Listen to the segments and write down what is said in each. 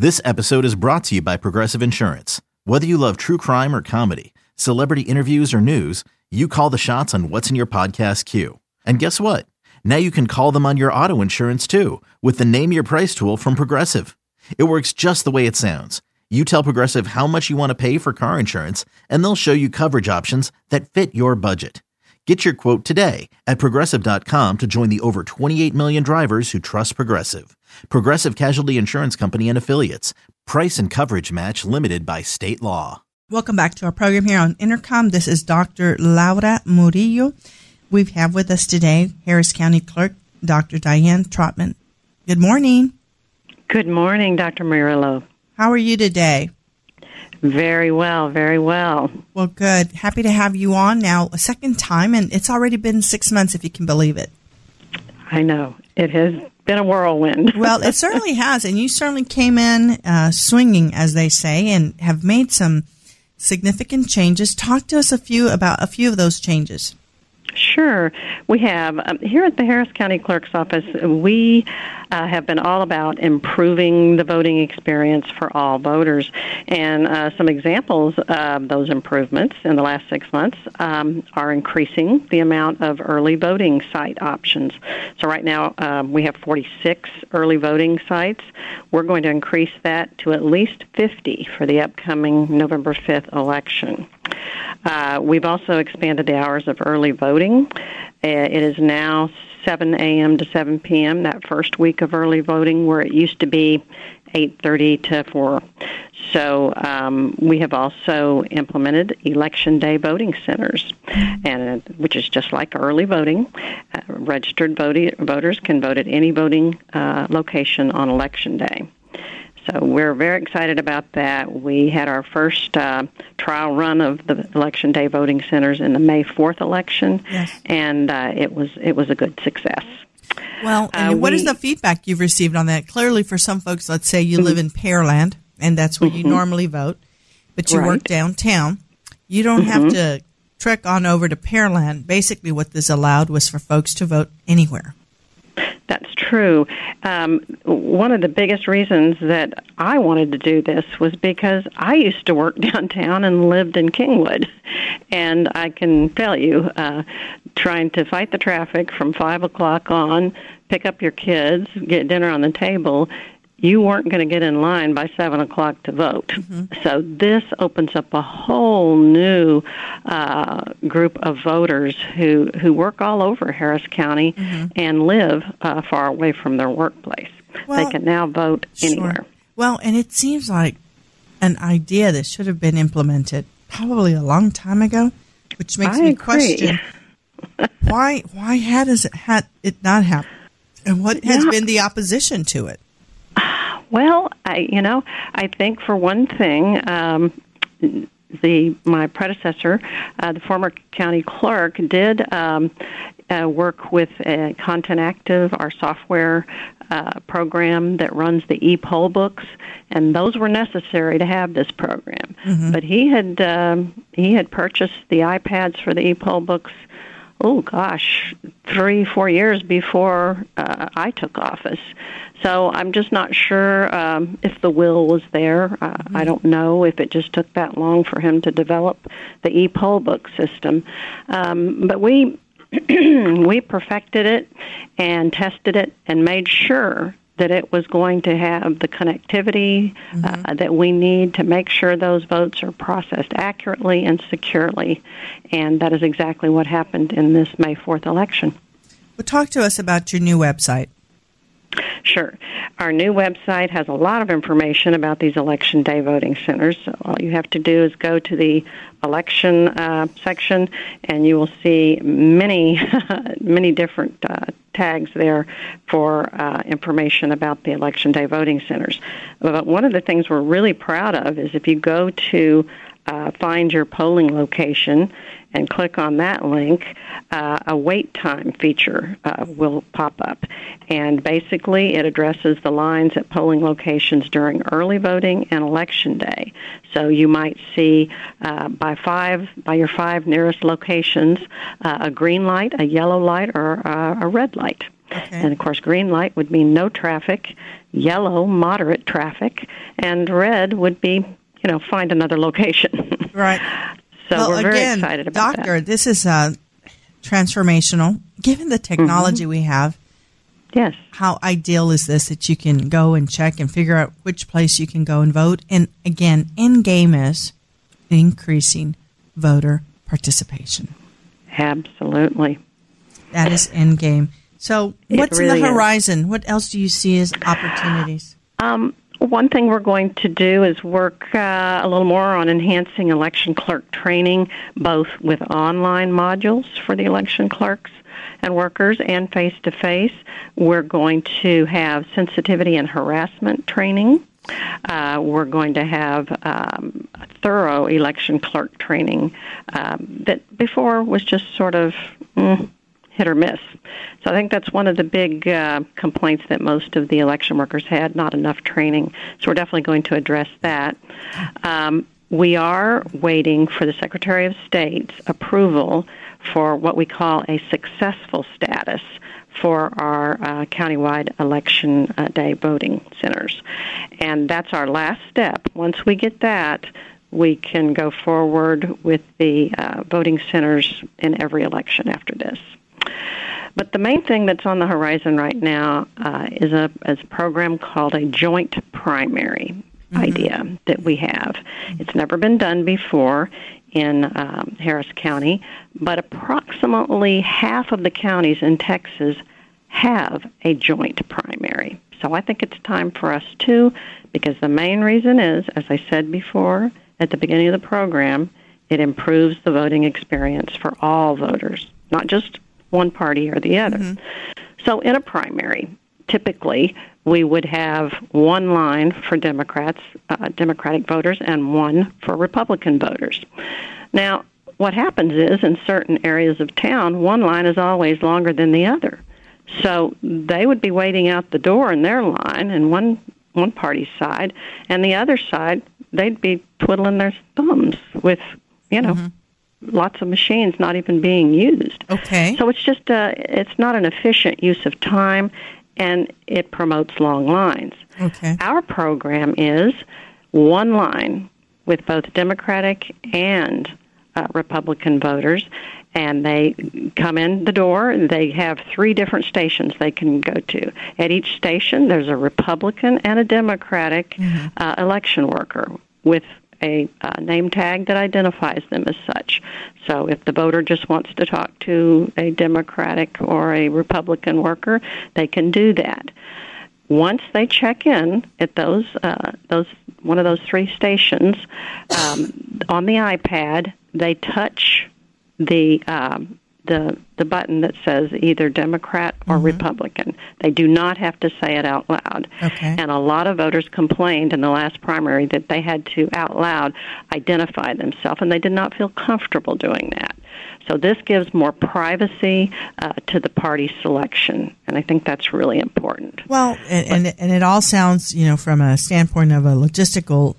This episode is brought to you by Progressive Insurance. Whether you love true crime or comedy, celebrity interviews or news, you call the shots on what's in your podcast queue. And guess what? Now you can call them on your auto insurance too with the Name Your Price tool from Progressive. It works just the way it sounds. You tell Progressive how much you want to pay for car insurance, and they'll show you coverage options that fit your budget. Get your quote today at Progressive.com to join the over 28 million drivers who trust Progressive. Progressive Casualty Insurance Company and Affiliates. Price and coverage match limited by state law. Welcome back to our program here on Intercom. This is Dr. Laura Murillo. We have with us today Harris County Clerk, Dr. Diane Trotman. Good morning. Good morning, Dr. Murillo. How are you today? Very well, very well. Well, good. Happy to have you on now a second time, and it's already been 6 months, if you can believe it. I know. It has been a whirlwind. Well, it certainly has, and you certainly came in swinging, as they say, and have made some significant changes. Talk to us about a few of those changes. Sure. We have. Here at the Harris County Clerk's Office, we have been all about improving the voting experience for all voters. And some examples of those improvements in the last 6 months are increasing the amount of early voting site options. So right now we have 46 early voting sites. We're going to increase that to at least 50 for the upcoming November 5th election. We've also expanded the hours of early voting. It is now 7 a.m. to 7 p.m., that first week of early voting, where it used to be 8:30 to 4. So we have also implemented Election Day voting centers, and which is just like early voting. Registered voters can vote at any voting location on Election Day. So we're very excited about that. We had our first trial run of the Election Day voting centers in the May 4th election, yes. And it was a good success. Well, and what is the feedback you've received on that? Clearly, for some folks, let's say you live in Pearland, and that's where you normally vote, but you work downtown. You don't have to trek on over to Pearland. Basically, what this allowed was for folks to vote anywhere. That's true. One of the biggest reasons that I wanted to do this was because I used to work downtown and lived in Kingwood. And I can tell you, trying to fight the traffic from 5 o'clock on, pick up your kids, get dinner on the table, you weren't going to get in line by 7 o'clock to vote. Mm-hmm. So this opens up a whole new group of voters who work all over Harris County and live far away from their workplace. Well, they can now vote anywhere. Well, and it seems like an idea that should have been implemented probably a long time ago, which makes me question why had it not happened, and what has been the opposition to it? Well, I think for one thing, my predecessor, the former county clerk, did work with Content Active, our software program that runs the e-poll books, and those were necessary to have this program. Mm-hmm. But he had purchased the iPads for the e-poll books. 3-4 years before I took office. So I'm just not sure if the will was there. I don't know if it just took that long for him to develop the e-poll book system. But we we perfected it and tested it and made sure that it was going to have the connectivity that we need to make sure those votes are processed accurately and securely. And that is exactly what happened in this May 4th election. Well, talk to us about your new website. Sure. Our new website has a lot of information about these Election Day voting centers. So all you have to do is go to the election section, and you will see many different tags there for information about the Election Day voting centers. But one of the things we're really proud of is if you go to find your polling location and click on that link, a wait time feature will pop up. And basically it addresses the lines at polling locations during early voting and Election Day. So you might see by your 5 nearest locations a green light, a yellow light, or a red light. Okay. And, of course, green light would mean no traffic. yellow, moderate traffic, and red would be, find another location. Right. So we're very excited about Doctor, that. This is transformational. Given the technology we have, yes, how ideal is this that you can go and check and figure out which place you can go and vote? And again, end game is increasing voter participation. Absolutely. That is end game. So what's really in the horizon? What else do you see as opportunities? One thing we're going to do is work a little more on enhancing election clerk training, both with online modules for the election clerks and workers and face-to-face. We're going to have sensitivity and harassment training. We're going to have thorough election clerk training that before was just sort of hit or miss. So I think that's one of the big complaints that most of the election workers had, not enough training. So we're definitely going to address that. We are waiting for the Secretary of State's approval for what we call a successful status for our countywide election day voting centers. And that's our last step. Once we get that, we can go forward with the voting centers in every election after this. But the main thing that's on the horizon right now is a program called a joint primary idea that we have. It's never been done before in Harris County, but approximately half of the counties in Texas have a joint primary. So I think it's time for us too, because the main reason is, as I said before at the beginning of the program, it improves the voting experience for all voters, not just one party or the other. So in a primary, typically we would have one line for Democratic voters and one for Republican voters. Now, what happens is in certain areas of town, one line is always longer than the other. So they would be waiting out the door in their line in one party's side, and the other side, they'd be twiddling their thumbs with, lots of machines not even being used. Okay. So it's just it's not an efficient use of time, and it promotes long lines. Okay. Our program is one line with both Democratic and Republican voters, and they come in the door, and they have 3 different stations they can go to. At each station, there's a Republican and a Democratic election worker with a name tag that identifies them as such. So if the voter just wants to talk to a Democratic or a Republican worker, they can do that. Once they check in at those one of those 3 stations, on the iPad, they touch the button that says either Democrat or Republican. They do not have to say it out loud. Okay. And a lot of voters complained in the last primary that they had to out loud identify themselves, and they did not feel comfortable doing that. So this gives more privacy to the party selection, and I think that's really important. Well, and it all sounds, from a standpoint of a logistical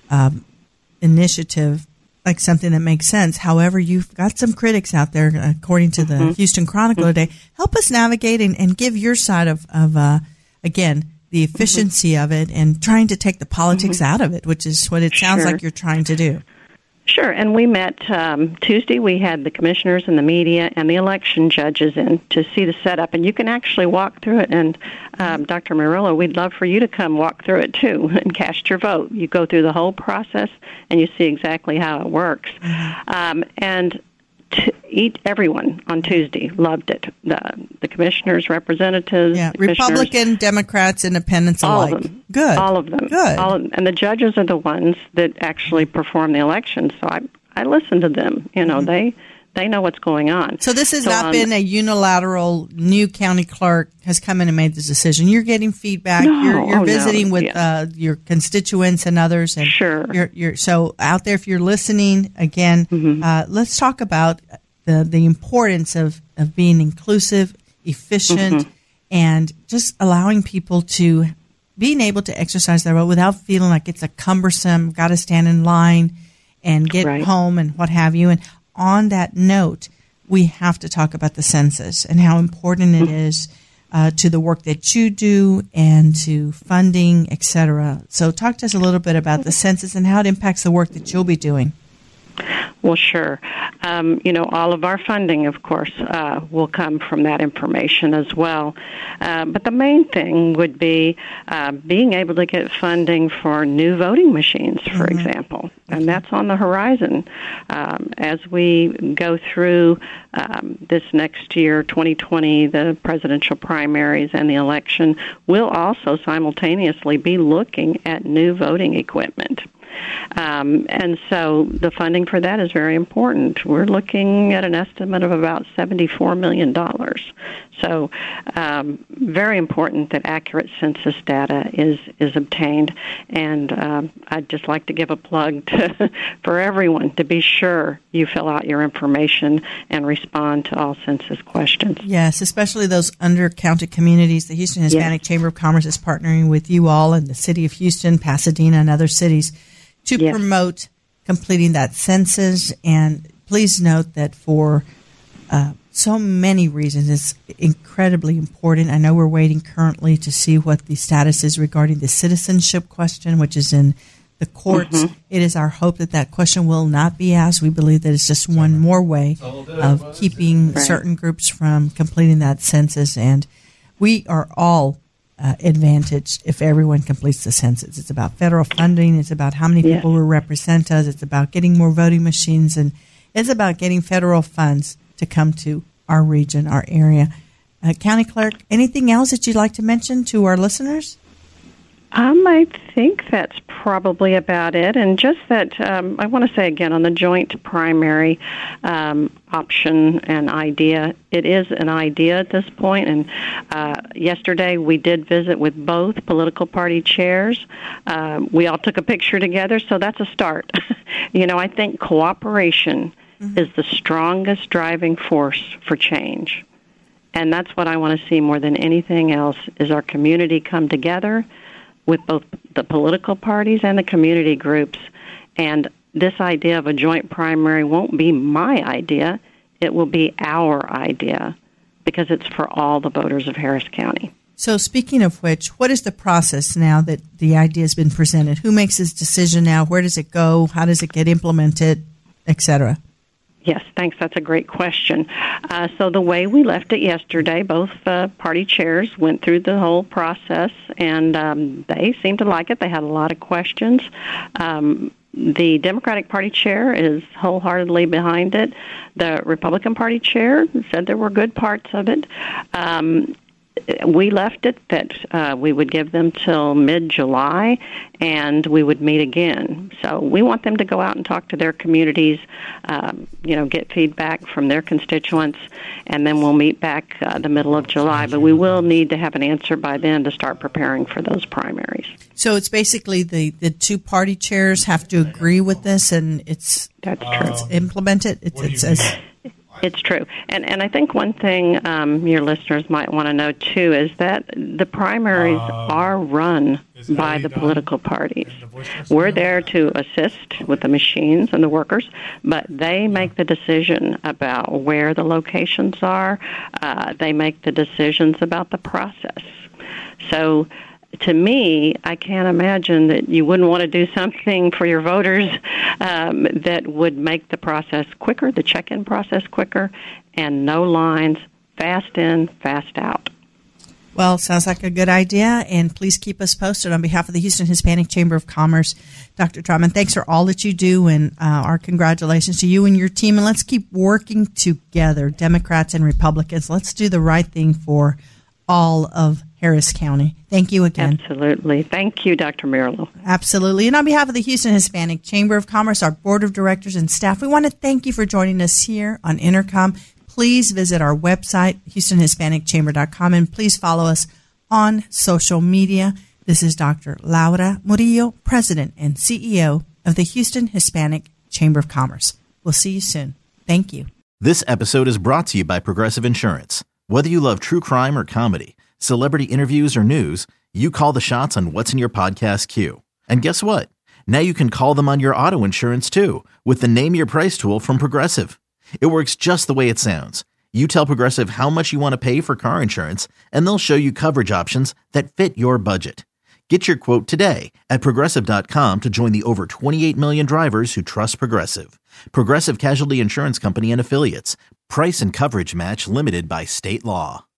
initiative, like something that makes sense. However, you've got some critics out there, according to the Houston Chronicle today. Help us navigate and give your side of again, the efficiency of it and trying to take the politics out of it, which is what it sounds like you're trying to do. Sure, and we met Tuesday. We had the commissioners and the media and the election judges in to see the setup, and you can actually walk through it. And Dr. Murillo, we'd love for you to come walk through it too and cast your vote. You go through the whole process, and you see exactly how it works. And everyone on Tuesday loved it. The commissioners, representatives, Republican, Democrats, Independents alike. All of them. Good. All of them. Good. And the judges are the ones that actually perform the election. So I listen to them. They know what's going on. So this has not been a unilateral new county clerk has come in and made this decision. You're getting feedback. You're visiting with your constituents and others. And sure. So out there, if you're listening, again, let's talk about the importance of being inclusive, efficient, and just allowing people to being able to exercise their vote without feeling like it's a cumbersome, got to stand in line and get home and what have you. And on that note, we have to talk about the census and how important it is to the work that you do and to funding, et cetera. So talk to us a little bit about the census and how it impacts the work that you'll be doing. Well, sure. All of our funding, of course, will come from that information as well. But the main thing would be being able to get funding for new voting machines, for example. And that's on the horizon. As we go through this next year, 2020, the presidential primaries and the election, we'll also simultaneously be looking at new voting equipment. And so the funding for that is very important. We're looking at an estimate of about $74 million. So very important that accurate census data is obtained. And I'd just like to give a plug for everyone to be sure you fill out your information and respond to all census questions. Yes, especially those undercounted communities. The Houston Hispanic Chamber of Commerce is partnering with you all and the City of Houston, Pasadena, and other cities to promote completing that census. And please note that for so many reasons, it's incredibly important. I know we're waiting currently to see what the status is regarding the citizenship question, which is in the courts. It is our hope that that question will not be asked. We believe that it's just one more way of keeping certain groups from completing that census. And we are all advantage if everyone completes the census. It's about federal funding. It's about how many people will represent us. It's about getting more voting machines, and it's about getting federal funds to come to our region, our area. County Clerk, anything else that you'd like to mention to our listeners? I think that's probably about it. And just that I want to say again on the joint primary option and idea, it is an idea at this point. And yesterday we did visit with both political party chairs. We all took a picture together, so that's a start. I think cooperation is the strongest driving force for change. And that's what I want to see more than anything else, is our community come together with both the political parties and the community groups. And this idea of a joint primary won't be my idea. It will be our idea, because it's for all the voters of Harris County. So speaking of which, what is the process now that the idea has been presented? Who makes this decision now? Where does it go? How does it get implemented, et cetera? Yes, thanks. That's a great question. So the way we left it yesterday, both party chairs went through the whole process, and they seemed to like it. They had a lot of questions. The Democratic Party chair is wholeheartedly behind it. The Republican Party chair said there were good parts of it. We left it that we would give them till mid-July, and we would meet again. So we want them to go out and talk to their communities, get feedback from their constituents, and then we'll meet back the middle of July. But we will need to have an answer by then to start preparing for those primaries. So it's basically the two party chairs have to agree with this, and it's implemented. It's true. And I think one thing your listeners might want to know, too, is that the primaries are run by the political parties. We're there to assist with the machines and the workers, but they make the decision about where the locations are. They make the decisions about the process. So to me, I can't imagine that you wouldn't want to do something for your voters that would make the process quicker, the check-in process quicker, and no lines, fast in, fast out. Well, sounds like a good idea, and please keep us posted. On behalf of the Houston Hispanic Chamber of Commerce, Dr. Trautman, thanks for all that you do, and our congratulations to you and your team. And let's keep working together, Democrats and Republicans. Let's do the right thing for all of Harris County. Thank you again. Absolutely. Thank you, Dr. Merylo. Absolutely. And on behalf of the Houston Hispanic Chamber of Commerce, our board of directors and staff, we want to thank you for joining us here on Intercom. Please visit our website, HoustonHispanicChamber.com, and please follow us on social media. This is Dr. Laura Murillo, President and CEO of the Houston Hispanic Chamber of Commerce. We'll see you soon. Thank you. This episode is brought to you by Progressive Insurance. Whether you love true crime or comedy, celebrity interviews or news, you call the shots on what's in your podcast queue. And guess what? Now you can call them on your auto insurance too with the Name Your Price tool from Progressive. It works just the way it sounds. You tell Progressive how much you want to pay for car insurance, and they'll show you coverage options that fit your budget. Get your quote today at Progressive.com to join the over 28 million drivers who trust Progressive. Progressive Casualty Insurance Company and Affiliates. Price and coverage match limited by state law.